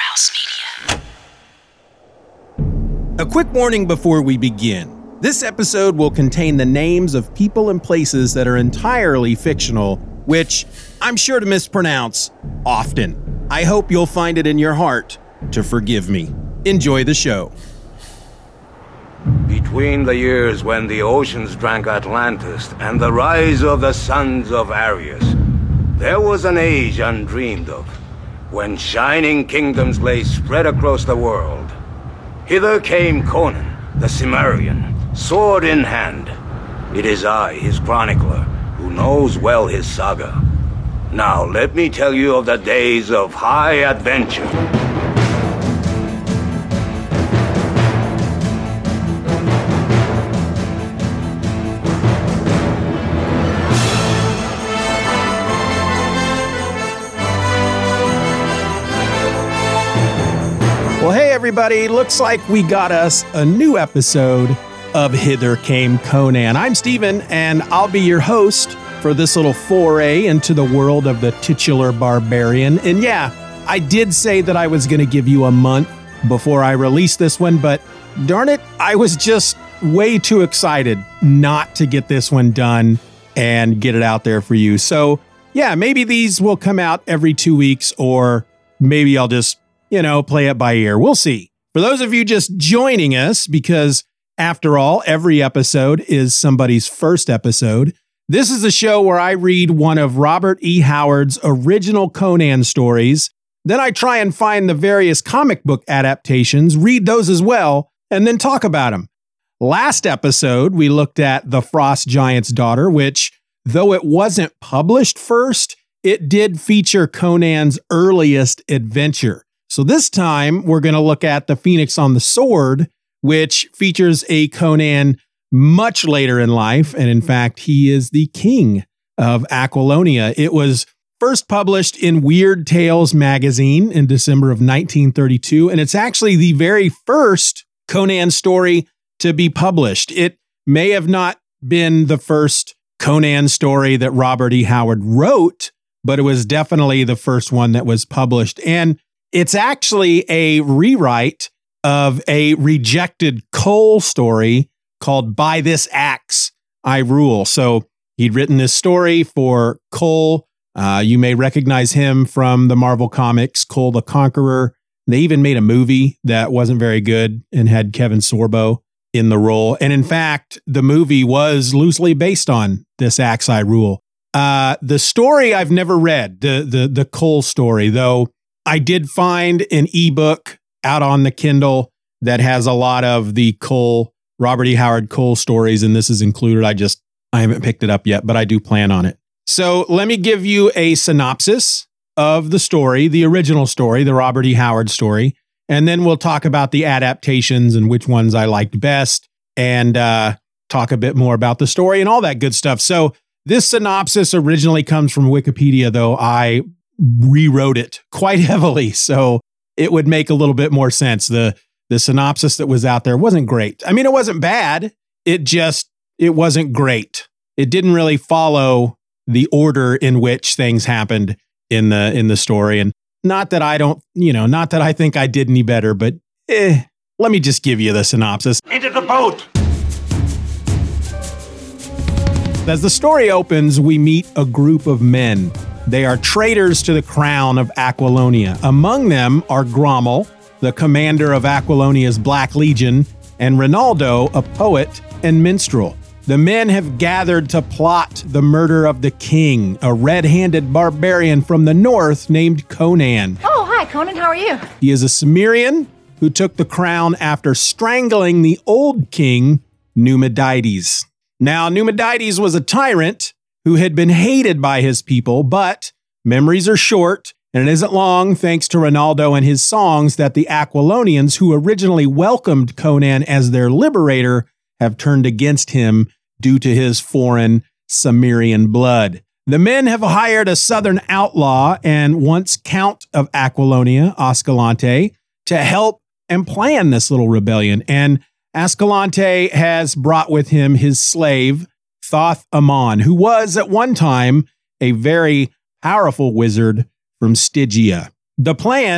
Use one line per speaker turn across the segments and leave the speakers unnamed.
House Media.
A quick warning before we begin. This episode will contain the names of people and places that are entirely fictional, which I'm sure to mispronounce often. I hope you'll find it in your heart to forgive me. Enjoy the show.
Between the years when the oceans drank Atlantis and the rise of the sons of Aries, there was an age undreamed of, when shining kingdoms lay spread across the world. Hither came Conan, the Cimmerian, sword in hand. It is I, his chronicler, who knows well his saga. Now let me tell you of the days of high adventure.
Well, hey everybody, looks like we got us a new episode of Hither Came Conan. I'm Steven, and I'll be your host for this little foray into the world of the titular barbarian. And yeah, I did say that I was going to give you a month before I released this one, but darn it, I was just way too excited not to get this one done and get it out there for you. So yeah, maybe these will come out every 2 weeks, or maybe I'll just play it by ear. We'll see. For those of you just joining us, because after all, every episode is somebody's first episode, this is a show where I read one of Robert E. Howard's original Conan stories. Then I try and find the various comic book adaptations, read those as well, and then talk about them. Last episode, we looked at The Frost Giant's Daughter, which, though it wasn't published first, it did feature Conan's earliest adventure. So this time, we're going to look at The Phoenix on the Sword, which features a Conan much later in life. And in fact, he is the king of Aquilonia. It was first published in Weird Tales magazine in December of 1932. And it's actually the very first Conan story to be published. It may have not been the first Conan story that Robert E. Howard wrote, but it was definitely the first one that was published. And it's actually a rewrite of a rejected Cole story called By This Axe, I Rule. So he'd written this story for Cole. You may recognize him from the Marvel Comics, Cole the Conqueror. They even made a movie that wasn't very good and had Kevin Sorbo in the role. And in fact, the movie was loosely based on This Axe, I Rule. The story I've never read, the Cole story, though. I did find an ebook out on the Kindle that has a lot of the Robert E. Howard Cole stories, and this is included. I haven't picked it up yet, but I do plan on it. So let me give you a synopsis of the story, the original story, the Robert E. Howard story, and then we'll talk about the adaptations and which ones I liked best, and talk a bit more about the story and all that good stuff. So this synopsis originally comes from Wikipedia, though I rewrote it quite heavily, so it would make a little bit more sense. The synopsis that was out there wasn't great. I mean, it wasn't bad. It wasn't great. It didn't really follow the order in which things happened in the story. And not that I think I did any better, but let me just give you the synopsis.
Into the boat!
As the story opens, we meet a group of men. They are traitors to the crown of Aquilonia. Among them are Grommel, the commander of Aquilonia's Black Legion, and Ronaldo, a poet and minstrel. The men have gathered to plot the murder of the king, a red-handed barbarian from the north named Conan.
Oh, hi, Conan. How are you?
He is a Cimmerian who took the crown after strangling the old king, Numidides. Now, Numidides was a tyrant who had been hated by his people, but memories are short, and it isn't long, thanks to Ronaldo and his songs, that the Aquilonians, who originally welcomed Conan as their liberator, have turned against him due to his foreign Cimmerian blood. The men have hired a southern outlaw and once Count of Aquilonia, Ascalante, to help and plan this little rebellion. And Ascalante has brought with him his slave, Thoth Amon, who was at one time a very powerful wizard from Stygia. The plan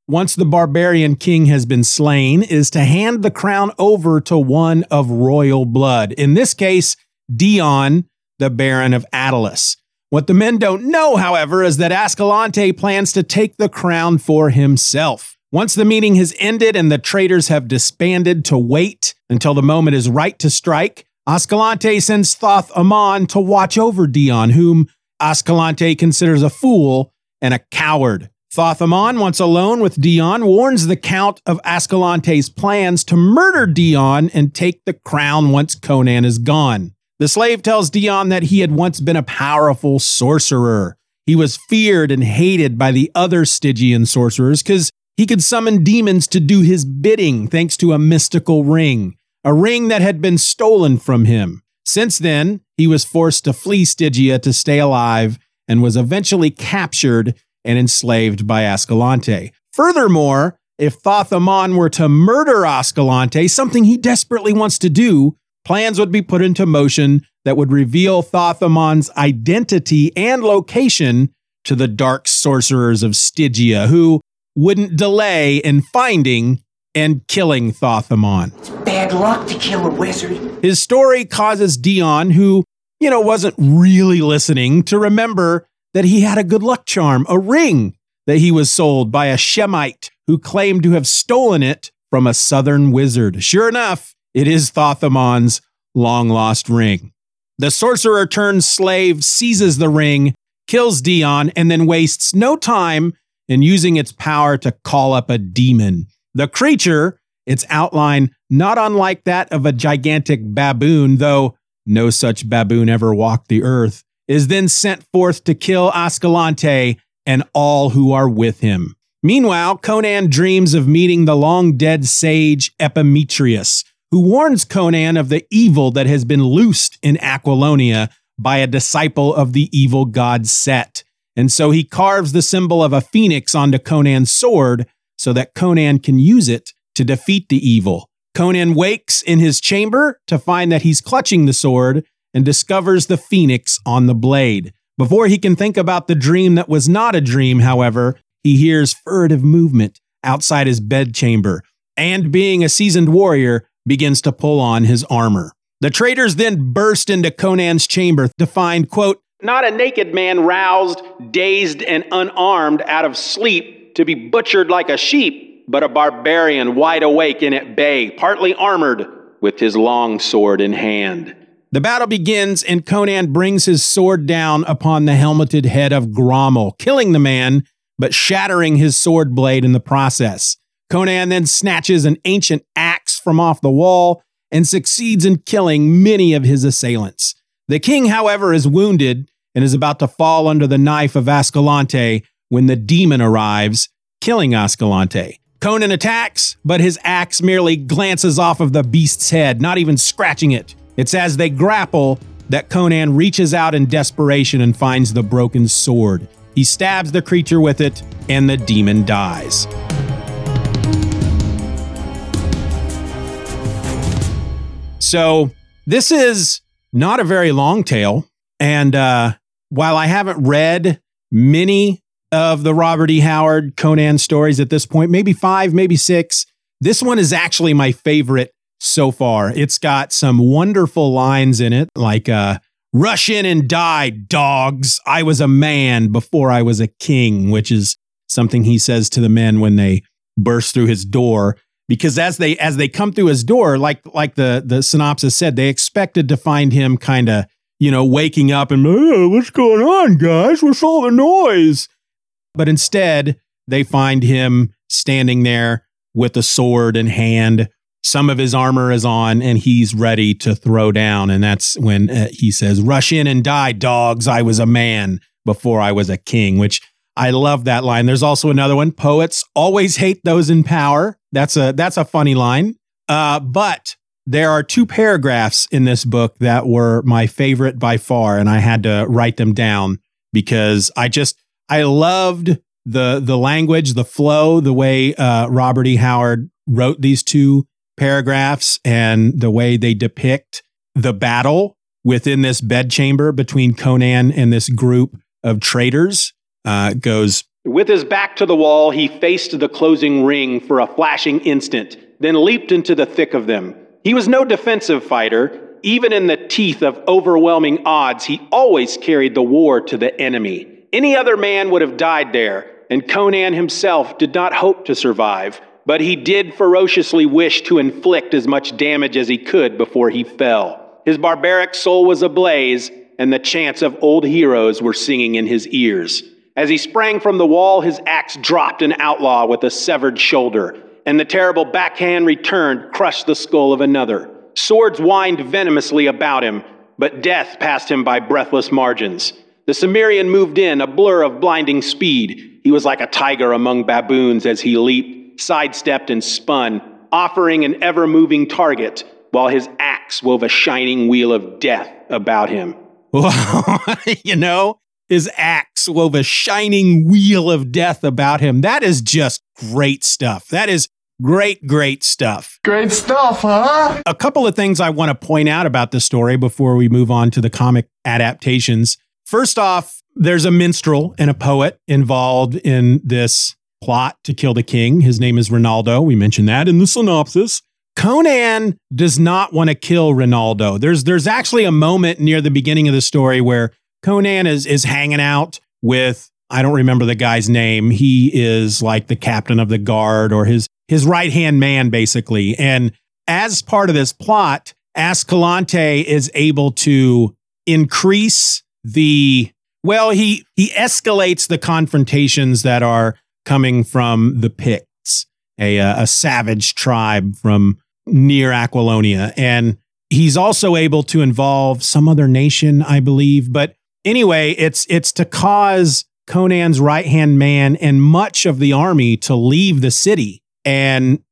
once the barbarian king has been slain, is to hand the crown over to one of royal blood. In this case, Dion, the Baron of Attalus. What the men don't know, however, is that Ascalante plans to take the crown for himself. Once the meeting has ended and the traitors have disbanded to wait until the moment is right to strike, Ascalante sends Thoth Amon to watch over Dion, whom Ascalante considers a fool and a coward. Thoth Amon, once alone with Dion, warns the Count of Ascalante's plans to murder Dion and take the crown once Conan is gone. The slave tells Dion that he had once been a powerful sorcerer. He was feared and hated by the other Stygian sorcerers because he could summon demons to do his bidding thanks to a mystical ring, a ring that had been stolen from him. Since then, he was forced to flee Stygia to stay alive and was eventually captured and enslaved by Ascalante. Furthermore, if Thoth Amon were to murder Ascalante, something he desperately wants to do, plans would be put into motion that would reveal Thoth Amon's identity and location to the dark sorcerers of Stygia, who wouldn't delay in finding and killing Thoth Amon.
It's bad luck to kill a wizard.
His story causes Dion, who, wasn't really listening, to remember that he had a good luck charm, a ring that he was sold by a Shemite who claimed to have stolen it from a southern wizard. Sure enough, it is Thoth Amon's long-lost ring. The sorcerer turned slave seizes the ring, kills Dion, and then wastes no time in using its power to call up a demon. The creature, its outline not unlike that of a gigantic baboon, though no such baboon ever walked the earth, is then sent forth to kill Ascalante and all who are with him. Meanwhile, Conan dreams of meeting the long-dead sage Epimetheus, who warns Conan of the evil that has been loosed in Aquilonia by a disciple of the evil god Set. And so he carves the symbol of a phoenix onto Conan's sword so that Conan can use it to defeat the evil. Conan wakes in his chamber to find that he's clutching the sword and discovers the phoenix on the blade. Before he can think about the dream that was not a dream, however, he hears furtive movement outside his bedchamber, and being a seasoned warrior, begins to pull on his armor. The traitors then burst into Conan's chamber to find, quote, not a naked man roused, dazed, and unarmed out of sleep to be butchered like a sheep, but a barbarian wide awake and at bay, partly armored, with his long sword in hand. The battle begins, and Conan brings his sword down upon the helmeted head of Grommel, killing the man, but shattering his sword blade in the process. Conan then snatches an ancient axe from off the wall and succeeds in killing many of his assailants. The king, however, is wounded and is about to fall under the knife of Ascalante when the demon arrives, killing Ascalante. Conan attacks, but his axe merely glances off of the beast's head, not even scratching it. It's as they grapple that Conan reaches out in desperation and finds the broken sword. He stabs the creature with it, and the demon dies. So this is not a very long tale, and while I haven't read many of the Robert E. Howard Conan stories at this point, maybe 5, maybe 6, this one is actually my favorite so far. It's got some wonderful lines in it, like, rush in and die, dogs. I was a man before I was a king, which is something he says to the men when they burst through his door. Because as they come through his door, like the synopsis said, they expected to find him kind of, waking up and, what's going on, guys? What's all the noise? But instead, they find him standing there with a sword in hand. Some of his armor is on, and he's ready to throw down. And that's when he says, rush in and die, dogs. I was a man before I was a king, which I love that line. There's also another one. Poets always hate those in power. That's a funny line. But there are 2 paragraphs in this book that were my favorite by far, and I had to write them down because I loved the language, the flow, the way Robert E. Howard wrote these 2 paragraphs, and the way they depict the battle within this bedchamber between Conan and this group of traitors goes With his back to the wall, he faced the closing ring for a flashing instant, then leaped into the thick of them. He was no defensive fighter. Even in the teeth of overwhelming odds, he always carried the war to the enemy. Any other man would have died there, and Conan himself did not hope to survive, but he did ferociously wish to inflict as much damage as he could before he fell. His barbaric soul was ablaze, and the chants of old heroes were singing in his ears. As he sprang from the wall, his axe dropped an outlaw with a severed shoulder, and the terrible backhand returned, crushed the skull of another. Swords whined venomously about him, but death passed him by breathless margins. The Cimmerian moved in, a blur of blinding speed. He was like a tiger among baboons as he leaped, sidestepped, and spun, offering an ever-moving target, while his axe wove a shining wheel of death about him. His axe wove a shining wheel of death about him. That is just great stuff. That is great stuff.
Great stuff, huh?
A couple of things I want to point out about the story before we move on to the comic adaptations. First off, there's a minstrel and a poet involved in this plot to kill the king. His name is Rinaldo. We mentioned that in the synopsis. Conan does not want to kill Rinaldo. There's actually a moment near the beginning of the story where Conan is hanging out with, I don't remember the guy's name. He is like the captain of the guard or his right-hand man, basically. And as part of this plot, Ascalante is able to increase he escalates the confrontations that are coming from the Picts, a savage tribe from near Aquilonia. And he's also able to involve some other nation, I believe. But anyway, it's to cause Conan's right-hand man and much of the army to leave the city. And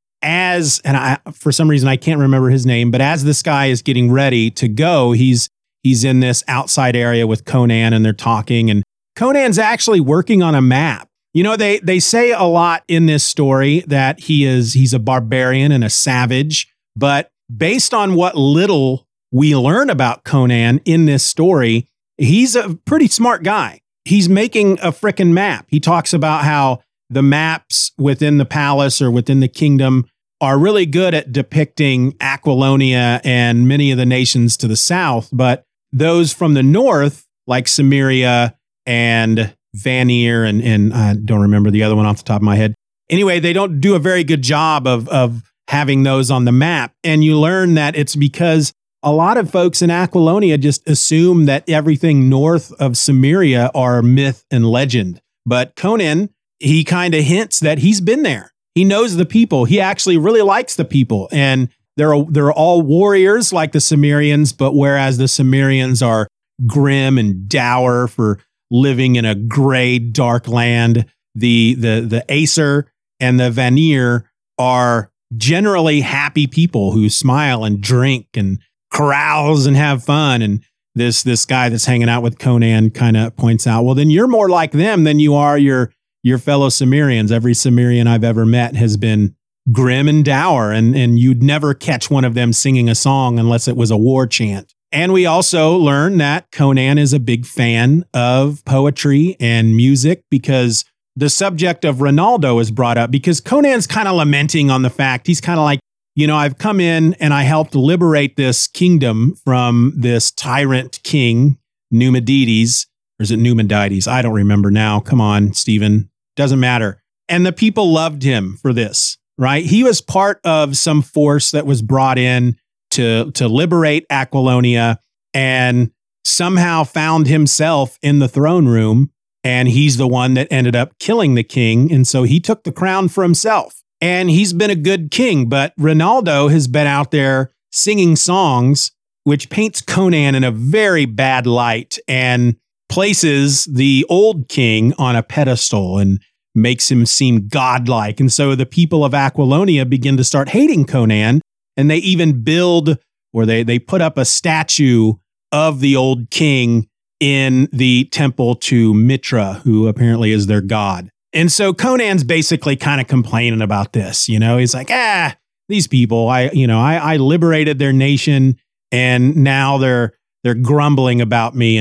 for some reason, I can't remember his name, but as this guy is getting ready to go, he's in this outside area with Conan and they're talking, and Conan's actually working on a map. They say a lot in this story that he's a barbarian and a savage, but based on what little we learn about Conan in this story, he's a pretty smart guy. He's making a frickin' map. He talks about how the maps within the palace or within the kingdom are really good at depicting Aquilonia and many of the nations to the south, but those from the north, like Cimmeria and Vanir, and I don't remember the other one off the top of my head. Anyway, they don't do a very good job of having those on the map. And you learn that it's because a lot of folks in Aquilonia just assume that everything north of Cimmeria are myth and legend. But Conan, he kind of hints that he's been there. He knows the people. He actually really likes the people. And they're all warriors like the Cimmerians, but whereas the Cimmerians are grim and dour for living in a gray, dark land, the Aesir and the Vanir are generally happy people who smile and drink and carouse and have fun. And this guy that's hanging out with Conan kind of points out, well, then you're more like them than you are your fellow Cimmerians. Every Cimmerian I've ever met has been grim and dour, and you'd never catch one of them singing a song unless it was a war chant. And we also learn that Conan is a big fan of poetry and music because the subject of Rinaldo is brought up because Conan's kind of lamenting on the fact, he's kind of like, I've come in and I helped liberate this kingdom from this tyrant king, Numidides, or is it Numidides? I don't remember now. Come on, Stephen. Doesn't matter. And the people loved him for this, right? He was part of some force that was brought in to liberate Aquilonia and somehow found himself in the throne room. And he's the one that ended up killing the king. And so he took the crown for himself. And he's been a good king. But Rinaldo has been out there singing songs, which paints Conan in a very bad light and places the old king on a pedestal and makes him seem godlike. And so the people of Aquilonia begin to start hating Conan. And they even build, or they put up a statue of the old king in the temple to Mitra, who apparently is their god. And so Conan's basically kind of complaining about this. He's like, these people, I liberated their nation and now they're grumbling about me. And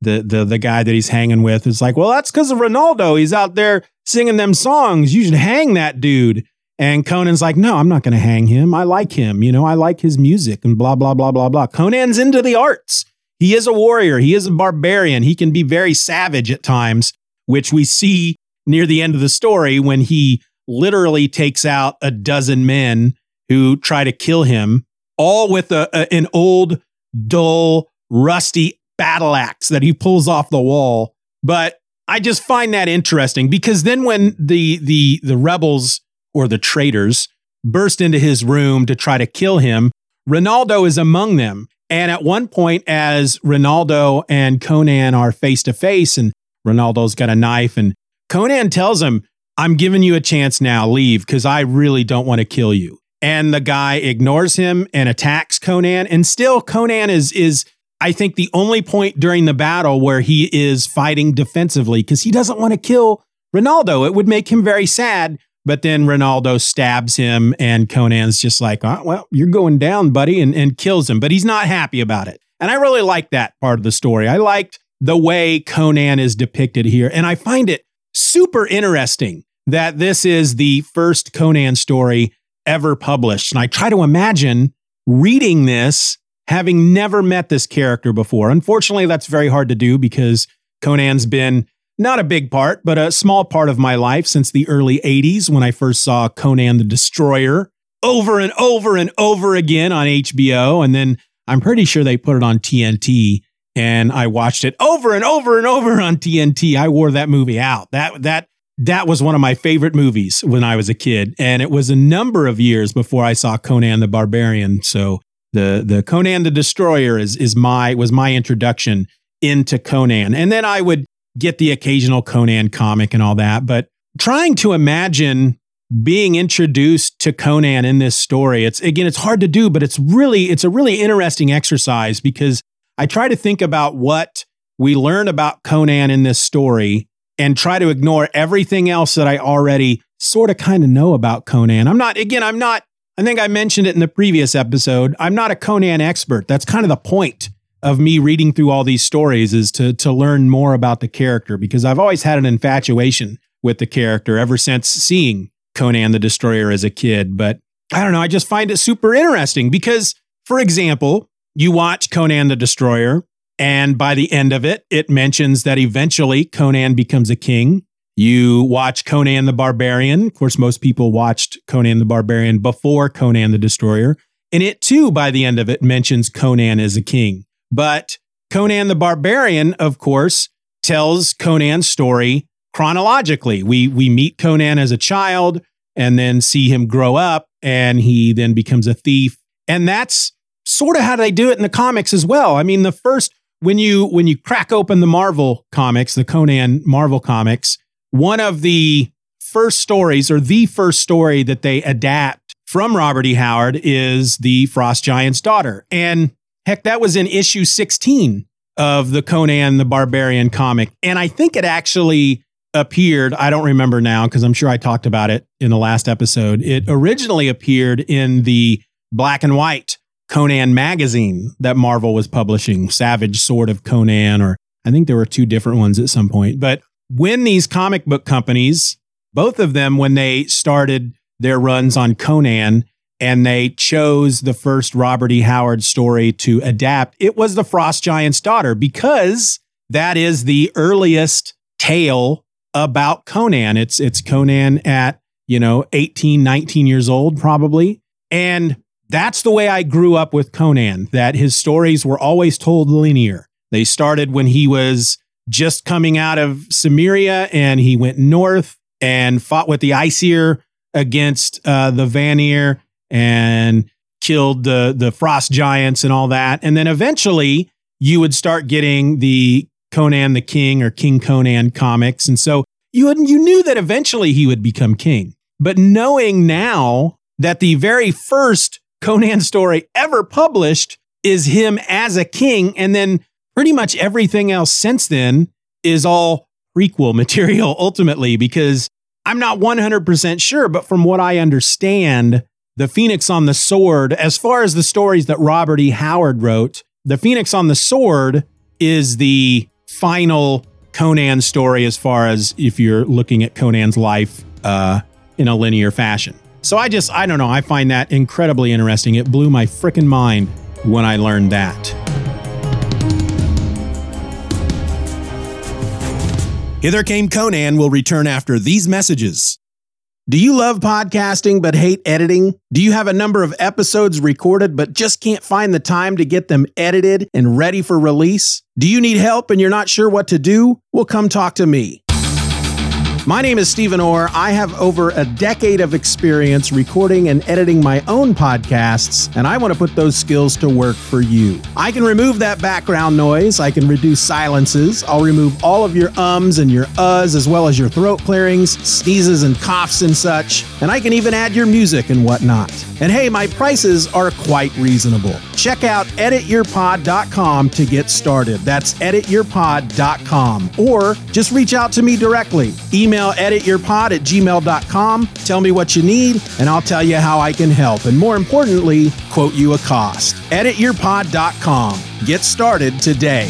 the guy that he's hanging with is like, well, that's because of Ronaldo. He's out there singing them songs. You should hang that dude. And Conan's like, no, I'm not going to hang him. I like him. I like his music and blah, blah, blah, blah, blah. Conan's into the arts. He is a warrior. He is a barbarian. He can be very savage at times, which we see near the end of the story when he literally takes out a dozen men who try to kill him, all with an old, dull, rusty battle axe that he pulls off the wall. But I just find that interesting because then when the rebels or the traitors burst into his room to try to kill him, Ronaldo is among them. And at one point, as Ronaldo and Conan are face to face and Ronaldo's got a knife and Conan tells him, I'm giving you a chance now, leave, because I really don't want to kill you. And the guy ignores him and attacks Conan. And still Conan is I think, the only point during the battle where he is fighting defensively because he doesn't want to kill Ronaldo. It would make him very sad. But then Ronaldo stabs him and Conan's just like, oh, well, you're going down, buddy, and kills him. But he's not happy about it. And I really like that part of the story. I liked the way Conan is depicted here. And I find it super interesting that this is the first Conan story ever published. And I try to imagine reading this, having never met this character before. Unfortunately, that's very hard to do because Conan's been not a big part, but a small part of my life since the early 80s when I first saw Conan the Destroyer over and over and over again on HBO. And then I'm pretty sure they put it on TNT and I watched it over and over and over on TNT. I wore that movie out. That was one of my favorite movies when I was a kid. And it was a number of years before I saw Conan the Barbarian. So the Conan the Destroyer was my introduction into Conan. And then I would get the occasional Conan comic and all that. But trying to imagine being introduced to Conan in this story, it's hard to do, but it's a really interesting exercise because I try to think about what we learn about Conan in this story and try to ignore everything else that I already sort of kind of know about Conan. I think I mentioned it in the previous episode. I'm not a Conan expert. That's kind of the point of me reading through all these stories is to learn more about the character because I've always had an infatuation with the character ever since seeing Conan the Destroyer as a kid. But I don't know, I just find it super interesting because, for example, you watch Conan the Destroyer and by the end of it, it mentions that eventually Conan becomes a king. You watch Conan the Barbarian. Of course, most people watched Conan the Barbarian before Conan the Destroyer. And it too, by the end of it, mentions Conan as a king. But Conan the Barbarian, of course, tells Conan's story chronologically. We meet Conan as a child and then see him grow up and he then becomes a thief. And that's sort of how they do it in the comics as well. I mean, when you crack open the Marvel comics, the Conan Marvel comics, one of the first stories or the first story that they adapt from Robert E. Howard is the Frost Giant's daughter. And heck, that was in issue 16 of the Conan the Barbarian comic. And I think it actually appeared, I don't remember now because I'm sure I talked about it in the last episode. It originally appeared in the black and white Conan magazine that Marvel was publishing, Savage Sword of Conan, or I think there were two different ones at some point. But when these comic book companies, both of them, when they started their runs on Conan, and they chose the first Robert E. Howard story to adapt, it was the Frost Giant's daughter, because that is the earliest tale about Conan. It's Conan at, 18, 19 years old, probably. And that's the way I grew up with Conan, that his stories were always told linear. They started when he was just coming out of Cimmeria and he went north and fought with the Aesir against the Vanir and killed the frost giants and all that. And then eventually you would start getting the Conan the King or King Conan comics. And so you knew that eventually he would become king. But knowing now that the very first Conan story ever published is him as a king, and then pretty much everything else since then is all prequel material ultimately, because I'm not 100% sure, but from what I understand, the Phoenix on the Sword, as far as the stories that Robert E. Howard wrote, the Phoenix on the Sword is the final Conan story as far as if you're looking at Conan's life in a linear fashion. So I don't know. I find that incredibly interesting. It blew my frickin' mind when I learned that. Hither Came Conan will return after these messages. Do you love podcasting but hate editing? Do you have a number of episodes recorded but just can't find the time to get them edited and ready for release? Do you need help and you're not sure what to do? Well, come talk to me. My name is Stephen Orr. I have over a decade of experience recording and editing my own podcasts, and I want to put those skills to work for you. I can remove that background noise. I can reduce silences. I'll remove all of your ums and your uhs, as well as your throat clearings, sneezes and coughs and such. And I can even add your music and whatnot. And hey, my prices are quite reasonable. Check out edityourpod.com to get started. That's edityourpod.com. Or just reach out to me directly. Email edityourpod@gmail.com. Tell me what you need, and I'll tell you how I can help. And more importantly, quote you a cost. Edityourpod.com. Get started today.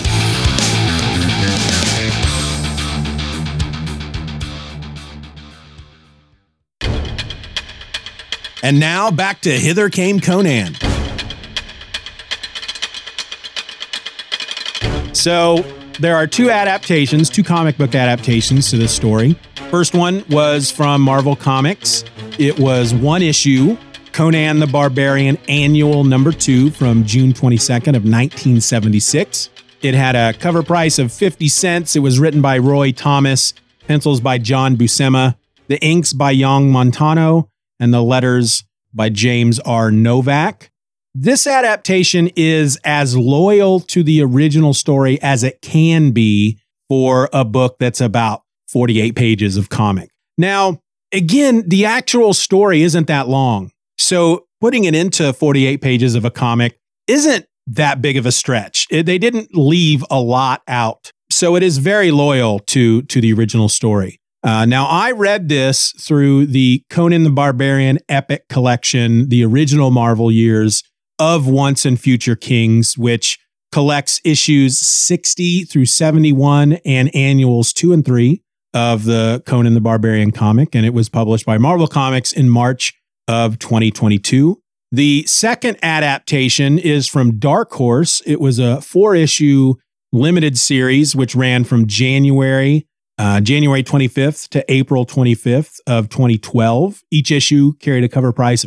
And now back to Hither Came Conan. So there are two comic book adaptations to this story. First one was from Marvel Comics. It was one issue, Conan the Barbarian Annual number 2 from June 22nd of 1976. It had a cover price of 50 cents. It was written by Roy Thomas, pencils by John Buscema, the inks by Young Montano, and the letters by James R. Novak. This adaptation is as loyal to the original story as it can be for a book that's about 48 pages of comic. Now, again, the actual story isn't that long. So putting it into 48 pages of a comic isn't that big of a stretch. They didn't leave a lot out. So it is very loyal to the original story. Now, I read this through the Conan the Barbarian Epic Collection, the original Marvel years of Once and Future Kings, which collects issues 60 through 71 and annuals 2 and 3 of the Conan the Barbarian comic. And it was published by Marvel Comics in March of 2022. The second adaptation is from Dark Horse. It was a 4-issue limited series, which ran from January 25th to April 25th of 2012. Each issue carried a cover price of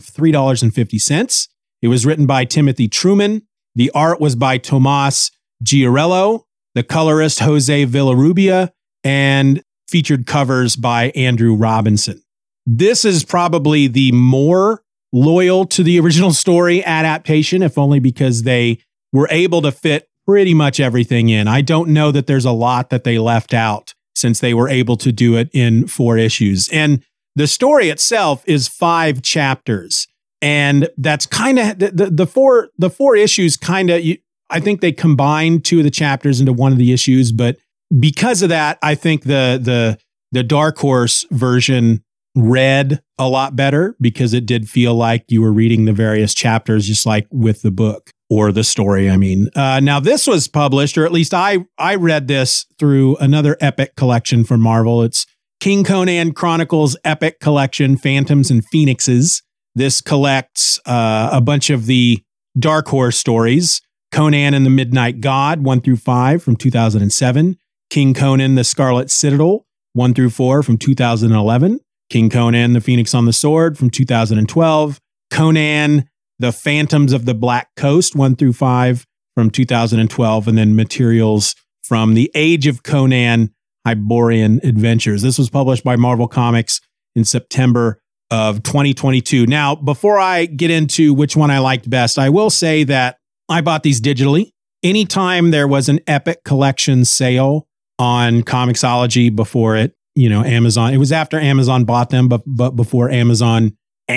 $3.50. It was written by Timothy Truman. The art was by Tomas Giorello, the colorist Jose Villarrubia, and featured covers by Andrew Robinson. This is probably the more loyal to the original story adaptation, if only because they were able to fit pretty much everything in. I don't know that there's a lot that they left out, since they were able to do it in 4 issues. And the story itself is 5 chapters. And that's kind of the four issues kind of, I think they combined 2 of the chapters into one of the issues. But because of that, I think the Dark Horse version read a lot better because it did feel like you were reading the various chapters, just like with the book. Or the story, I mean. Now, this was published, or at least I read this through another Epic collection from Marvel. It's King Conan Chronicles Epic Collection, Phantoms and Phoenixes. This collects a bunch of the Dark Horse stories. Conan and the Midnight God, 1 through 5 from 2007. King Conan, the Scarlet Citadel, 1 through 4 from 2011. King Conan, the Phoenix on the Sword from 2012. Conan, the Phantoms of the Black Coast, 1 through 5 from 2012, and then materials from the Age of Conan Hyborian Adventures. This was published by Marvel Comics in September of 2022. Now, before I get into which one I liked best, I will say that I bought these digitally. Anytime there was an Epic Collection sale on Comixology before Amazon, it was after Amazon bought them, but before Amazoned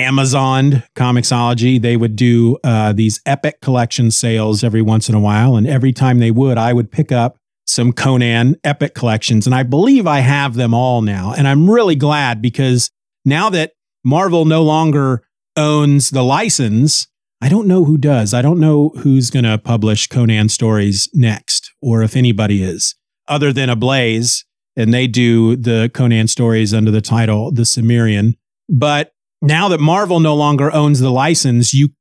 Comixology, they would do these Epic Collection sales every once in a while. And every time they would, I would pick up some Conan Epic Collections. And I believe I have them all now. And I'm really glad because now that Marvel no longer owns the license, I don't know who does. I don't know who's going to publish Conan stories next or if anybody is. other than Ablaze, and they do the Conan stories under the title The Cimmerian. But now that Marvel no longer owns the license, you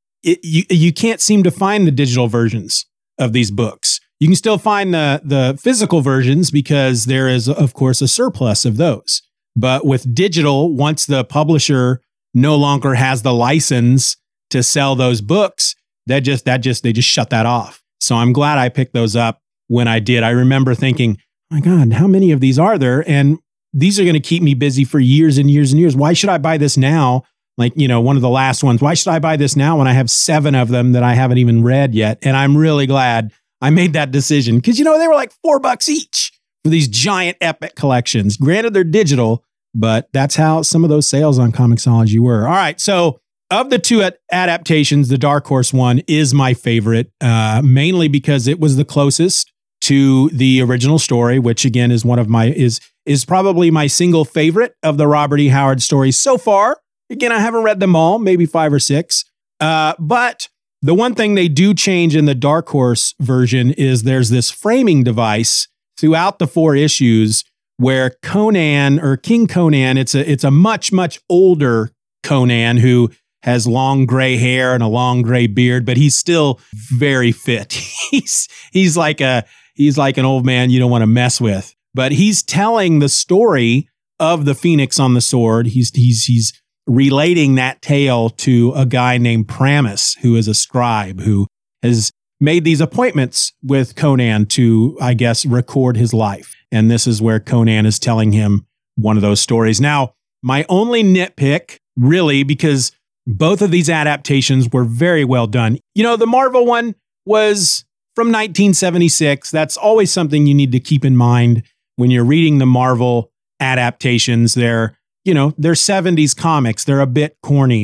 can't seem to find the digital versions of these books. You can still find the physical versions because there is, of course, a surplus of those. But with digital, once the publisher no longer has the license to sell those books, they just shut that off. So I'm glad I picked those up when I did. I remember thinking, oh my God, how many of these are there? And these are going to keep me busy for years and years and years. Why should I buy this now? Like, one of the last ones. Why should I buy this now when I have 7 of them that I haven't even read yet? And I'm really glad I made that decision because, they were like $4 each for these giant epic collections. Granted, they're digital, but that's how some of those sales on Comixology were. All right. So of the 2 adaptations, the Dark Horse one is my favorite, mainly because it was the closest to the original story, which again is one of my is probably my single favorite of the Robert E. Howard stories so far. Again, I haven't read them all, maybe 5 or 6. But the one thing they do change in the Dark Horse version is there's this framing device throughout the 4 issues where Conan or King Conan, it's a much, much older Conan who has long gray hair and a long gray beard, but he's still very fit. He's like an old man you don't want to mess with. But he's telling the story of the Phoenix on the Sword. He's relating that tale to a guy named Pramus, who is a scribe who has made these appointments with Conan to, I guess, record his life. And this is where Conan is telling him one of those stories. Now, my only nitpick, really, because both of these adaptations were very well done. The Marvel one was from 1976. That's always something you need to keep in mind when you're reading the Marvel adaptations. They're 70s comics. They're a bit corny.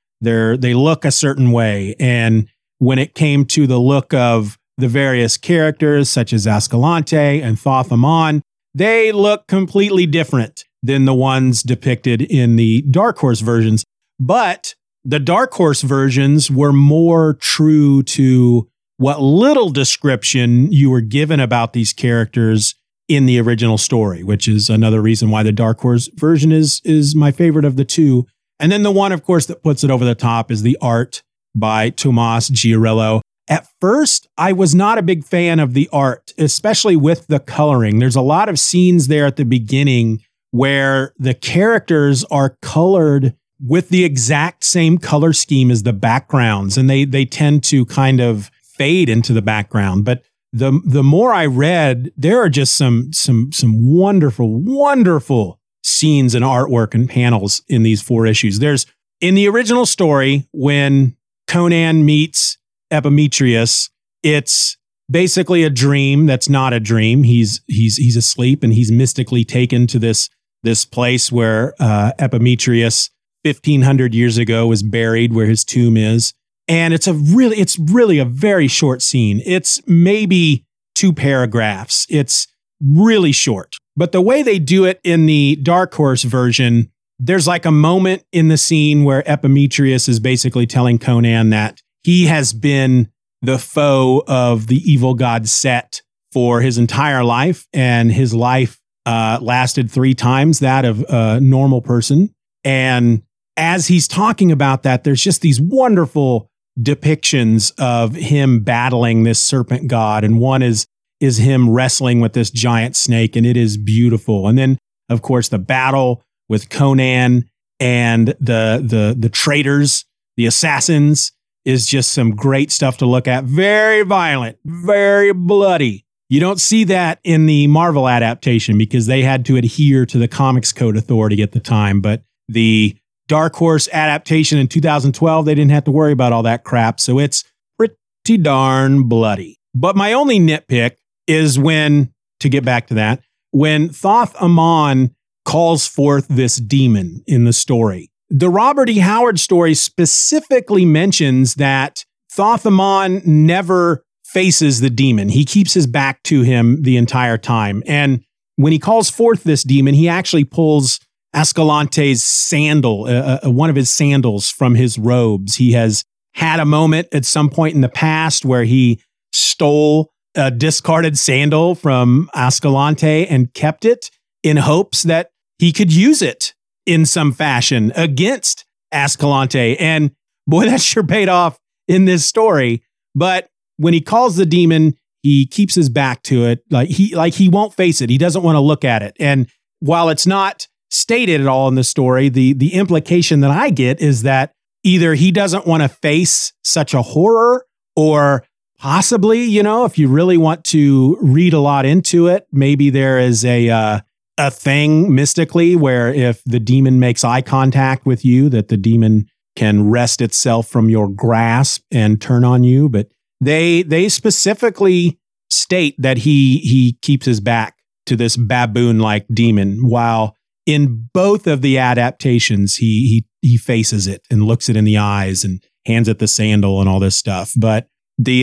They look a certain way. And when it came to the look of the various characters, such as Ascalante and Thoth Amon, they look completely different than the ones depicted in the Dark Horse versions. But the Dark Horse versions were more true to what little description you were given about these characters in the original story, which is another reason why the Dark Horse version is my favorite of the 2. And then the one, of course, that puts it over the top is the art by Tomas Giorello. At first, I was not a big fan of the art, especially with the coloring. There's a lot of scenes there at the beginning where the characters are colored with the exact same color scheme as the backgrounds, and they tend to kind of fade into the background. But the more I read, there are just some wonderful, wonderful scenes and artwork and panels in these 4 issues. There's in the original story when Conan meets Epimetheus, it's basically a dream that's not a dream. He's asleep and he's mystically taken to this place where Epimetheus 1,500 years ago was buried, where his tomb is. And it's really a very short scene. It's maybe 2 paragraphs. It's really short. But the way they do it in the Dark Horse version, there's like a moment in the scene where Epimetheus is basically telling Conan that he has been the foe of the evil god Set for his entire life, and his life lasted 3 times that of a normal person. And as he's talking about that, there's just these wonderful depictions of him battling this serpent god, and one is him wrestling with this giant snake, and it is beautiful. And then, of course, the battle with Conan and the traitors, the assassins, is just some great stuff to look at. Very violent, very bloody. You don't see that in the Marvel adaptation because they had to adhere to the Comics Code Authority at the time. But the Dark Horse adaptation in 2012, they didn't have to worry about all that crap. So it's pretty darn bloody. But my only nitpick is when Thoth Amon calls forth this demon in the story. The Robert E. Howard story specifically mentions that Thoth Amon never faces the demon. He keeps his back to him the entire time. And when he calls forth this demon, he actually pulls Ascalante's sandal, one of his sandals from his robes. He has had a moment at some point in the past where he stole a discarded sandal from Ascalante and kept it in hopes that he could use it in some fashion against Ascalante. And boy, that sure paid off in this story. But when he calls the demon, he keeps his back to it. Like he won't face it. He doesn't want to look at it. And while it's not stated at all in the story, the implication that I get is that either he doesn't want to face such a horror, or possibly, if you really want to read a lot into it, maybe there is a thing mystically where if the demon makes eye contact with you, that the demon can wrest itself from your grasp and turn on you. But they specifically state that he keeps his back to this baboon-like demon, while in both of the adaptations, he faces it and looks it in the eyes and hands it the sandal and all this stuff. But the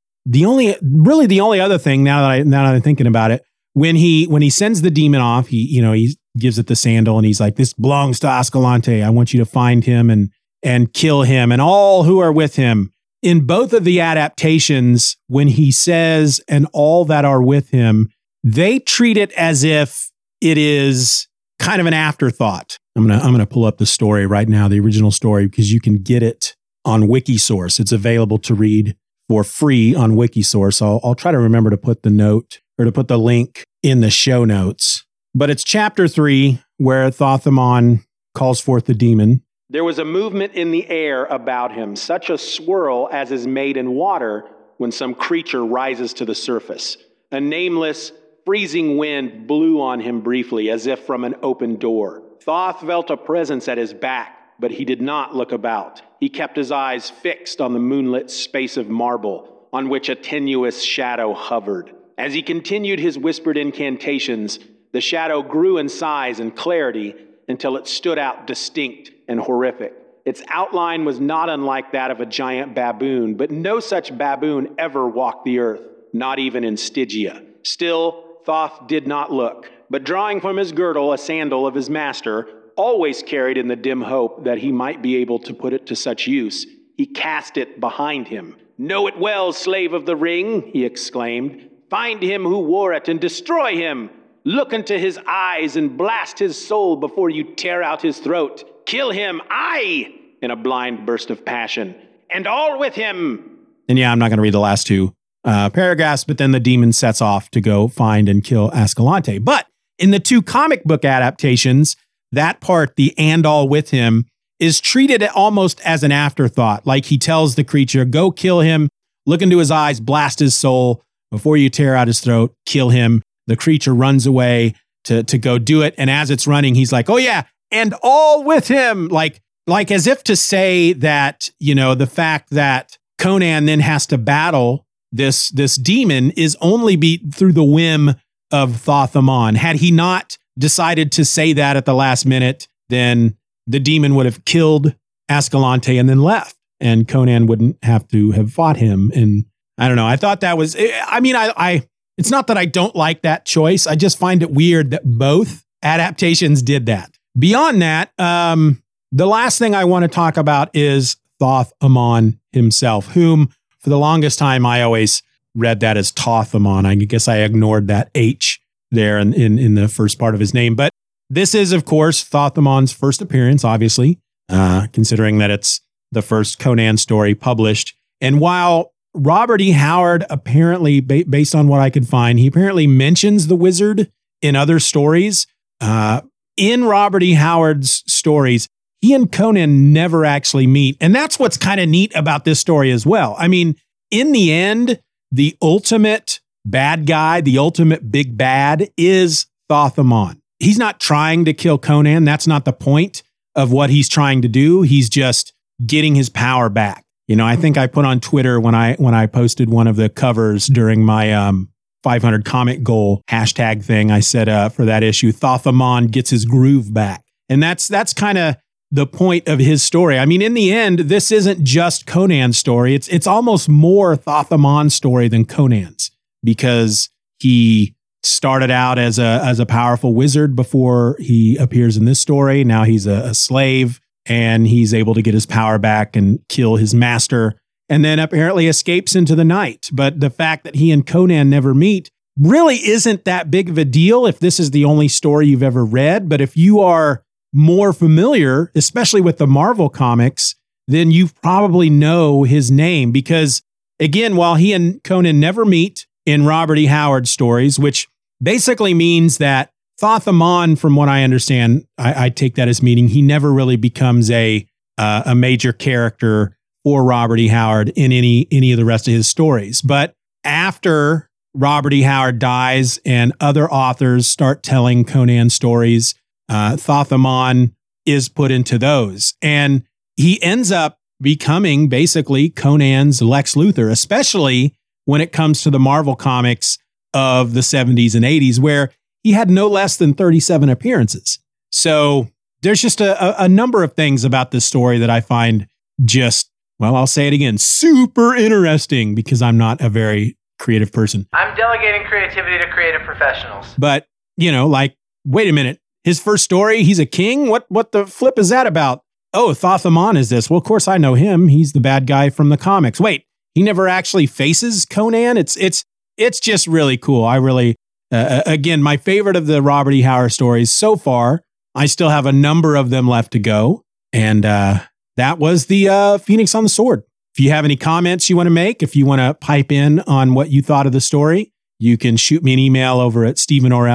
only other thing, now that I'm thinking about it, when he sends the demon off, he gives it the sandal and he's like, "This belongs to Ascalante. I want you to find him and kill him and all who are with him." In both of the adaptations, when he says "and all that are with him," they treat it as if it is kind of an afterthought. I'm gonna pull up the story right now, the original story, because you can get it on Wikisource. It's available to read for free on Wikisource. I'll try to remember to put the note or to put the link in the show notes. But it's chapter 3 where Thoth-Amon calls forth the demon. "There was a movement in the air about him, such a swirl as is made in water when some creature rises to the surface. A nameless, freezing wind blew on him briefly, as if from an open door. Thoth felt a presence at his back, but he did not look about. He kept his eyes fixed on the moonlit space of marble, on which a tenuous shadow hovered. As he continued his whispered incantations, the shadow grew in size and clarity until it stood out distinct and horrific. Its outline was not unlike that of a giant baboon, but no such baboon ever walked the earth, not even in Stygia. Still, Thoth did not look, but drawing from his girdle a sandal of his master, always carried in the dim hope that he might be able to put it to such use, he cast it behind him. 'Know it well, slave of the ring,' he exclaimed. 'Find him who wore it and destroy him. Look into his eyes and blast his soul before you tear out his throat. Kill him, aye!' in a blind burst of passion. 'And all with him.'" And yeah, I'm not going to read the last two paragraphs, but then the demon sets off to go find and kill Ascalante. But in the two comic book adaptations, that part, the "and all with him," is treated almost as an afterthought. Like he tells the creature, "Go kill him, look into his eyes, blast his soul. Before you tear out his throat, kill him." The creature runs away to go do it. And as it's running, he's like, "Oh yeah, and all with him." Like as if to say that, the fact that Conan then has to battle this demon is only through the whim of Thoth-Amon. Had he not decided to say that at the last minute, then the demon would have killed Ascalante and then left, and Conan wouldn't have to have fought him. And I don't know. I thought that was, it's not that I don't like that choice. I just find it weird that both adaptations did that. Beyond that, the last thing I want to talk about is Thoth-Amon himself, whom for the longest time I always read that as Thoth-Amon. I guess I ignored that H there in the first part of his name. But this is, of course, Thoth-Amon's first appearance, obviously, considering that it's the first Conan story published. And while Robert E. Howard apparently, based on what I could find, he apparently mentions the wizard in other stories. In Robert E. Howard's stories, he and Conan never actually meet. And that's what's kind of neat about this story as well. I mean, in the end, the ultimate bad guy, the ultimate big bad is Thoth-Amon. He's not trying to kill Conan. That's not the point of what he's trying to do. He's just getting his power back. I think I put on Twitter when I posted one of the covers during my 500 comic goal hashtag thing, I said for that issue, Thoth-Amon gets his groove back. And that's kind of the point of his story. I mean, in the end, this isn't just Conan's story. It's almost more Thoth-Amon's story than Conan's, because he started out as a powerful wizard before he appears in this story. Now he's a slave, and he's able to get his power back and kill his master. and then apparently escapes into the night. But the fact that he and Conan never meet really isn't that big of a deal if this is the only story you've ever read. But if you are more familiar, especially with the Marvel comics, then you probably know his name because, again, while he and Conan never meet in Robert E. Howard stories, which basically means that Thoth Amon, from what I understand, I take that as meaning he never really becomes a major character for Robert E. Howard in any of the rest of his stories. But after Robert E. Howard dies and other authors start telling Conan stories, Thoth Amon is put into those. And he ends up becoming basically Conan's Lex Luthor, especially when it comes to the Marvel comics of the 70s and 80s, where he had no less than 37 appearances. So there's just a number of things about this story that I find just, well, I'll say it again, super interesting because I'm not a very creative person.
I'm delegating creativity to creative professionals.
But, like, wait a minute. His first story, he's a king? What the flip is that about? Oh, Thoth Amon is this. Well, of course I know him. He's the bad guy from the comics. Wait, he never actually faces Conan? It's just really cool. I really, again, my favorite of the Robert E. Howard stories so far. I still have a number of them left to go. And that was the Phoenix on the Sword. If you have any comments you want to make, if you want to pipe in on what you thought of the story, you can shoot me an email over at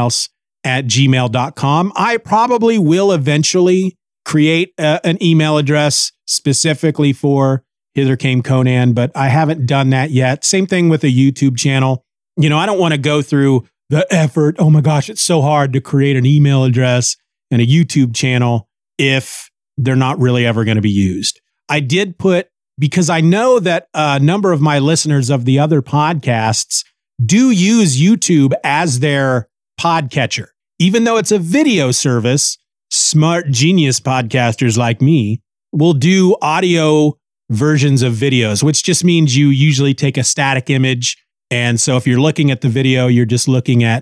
stevenorelse@gmail.com. I probably will eventually create an email address specifically for Hither Came Conan, but I haven't done that yet. Same thing with a YouTube channel. I don't want to go through the effort. Oh my gosh, it's so hard to create an email address and a YouTube channel if they're not really ever going to be used. I did put, because I know that a number of my listeners of the other podcasts do use YouTube as their podcatcher. Even though it's a video service, smart genius podcasters like me will do audio versions of videos, which just means you usually take a static image. And so if you're looking at the video, you're just looking at,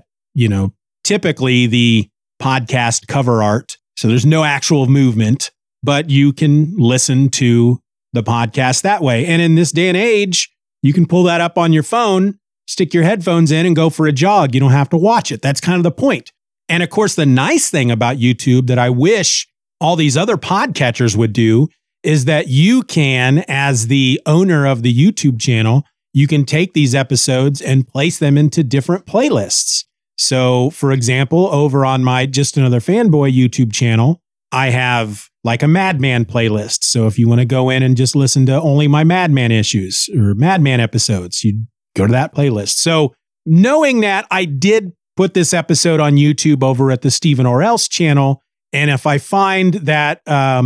typically the podcast cover art. So there's no actual movement, but you can listen to the podcast that way. And in this day and age, you can pull that up on your phone, stick your headphones in and go for a jog. You don't have to watch it. That's kind of the point. And of course, the nice thing about YouTube that I wish all these other podcatchers would do is that you can, as the owner of the YouTube channel, you can take these episodes and place them into different playlists. So, for example, over on my Just Another Fanboy YouTube channel, I have like a Madman playlist. So if you want to go in and just listen to only my Madman issues or Madman episodes, you go to that playlist. So knowing that, I did put this episode on YouTube over at the Stephen Orelse channel. And if I find that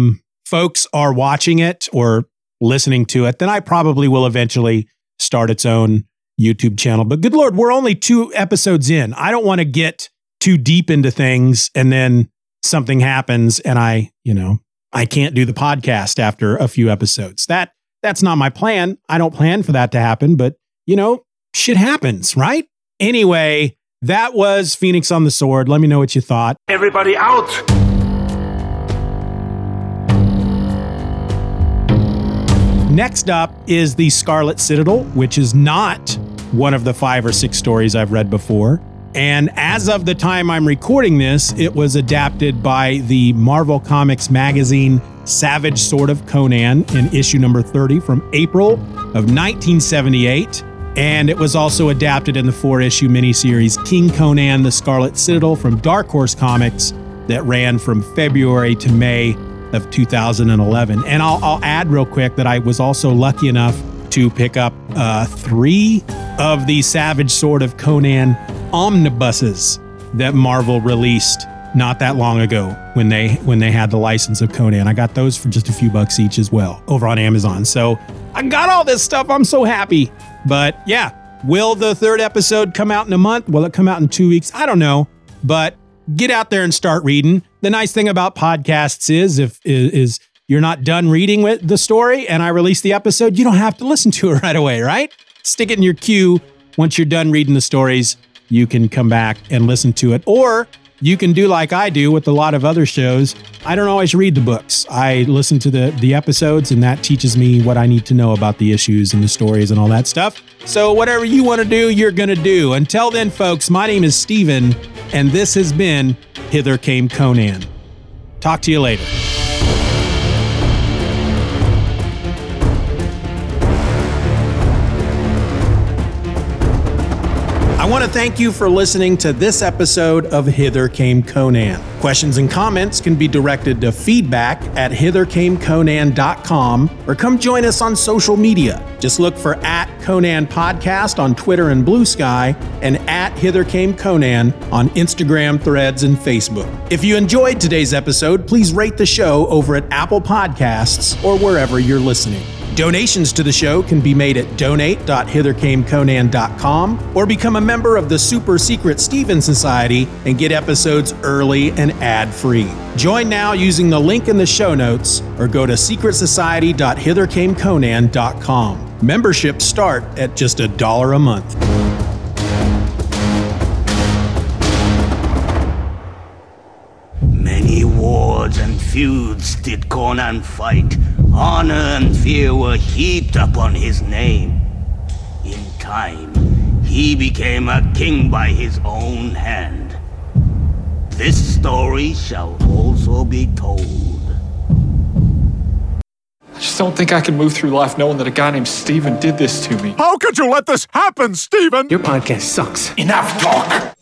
folks are watching it or listening to it, then I probably will eventually start its own YouTube channel. But good Lord, we're only 2 episodes in. I don't want to get too deep into things and then something happens and I can't do the podcast after a few episodes. That's not my plan. I don't plan for that to happen, but shit happens, right? Anyway, that was Phoenix on the Sword. Let me know what you thought.
Everybody out!
Next up is the Scarlet Citadel, which is not one of the 5 or 6 stories I've read before. And as of the time I'm recording this, it was adapted by the Marvel Comics magazine Savage Sword of Conan in issue number 30 from April of 1978. And it was also adapted in the 4-issue miniseries King Conan, the Scarlet Citadel from Dark Horse Comics that ran from February to May of 2011. And I'll add real quick that I was also lucky enough to pick up 3 of the Savage Sword of Conan omnibuses that Marvel released not that long ago when they had the license of Conan. I got those for just a few bucks each as well over on Amazon. So I got all this stuff. I'm so happy. But yeah, will the 3rd episode come out in a month? Will it come out in 2 weeks? I don't know. But get out there and start reading. The nice thing about podcasts is you're not done reading with the story and I release the episode, you don't have to listen to it right away, right? Stick it in your queue. Once you're done reading the stories, you can come back and listen to it. Or you can do like I do with a lot of other shows. I don't always read the books. I listen to the episodes, and that teaches me what I need to know about the issues and the stories and all that stuff. So whatever you want to do, you're going to do. Until then, folks, my name is Steven, and this has been Hither Came Conan. Talk to you later. I want to thank you for listening to this episode of Hither Came Conan. Questions and comments can be directed to feedback@hithercameconan.com or come join us on social media. Just look for @Conan Podcast on Twitter and Blue Sky and @HitherCameConan on Instagram, Threads, and Facebook. If you enjoyed today's episode, please rate the show over at Apple Podcasts or wherever you're listening. Donations to the show can be made at donate.hithercameconan.com or become a member of the super secret Steven Society and get episodes early and ad-free. Join now using the link in the show notes or go to secretsociety.hithercameconan.com. Memberships start at just $1 a month.
Many wars and feuds did Conan fight. Honor and fear were heaped upon his name. In time, he became a king by his own hand. This story shall also be told.
I just don't think I can move through life knowing that a guy named Steven did this to me.
How could you let this happen, Steven?
Your podcast sucks.
Enough talk.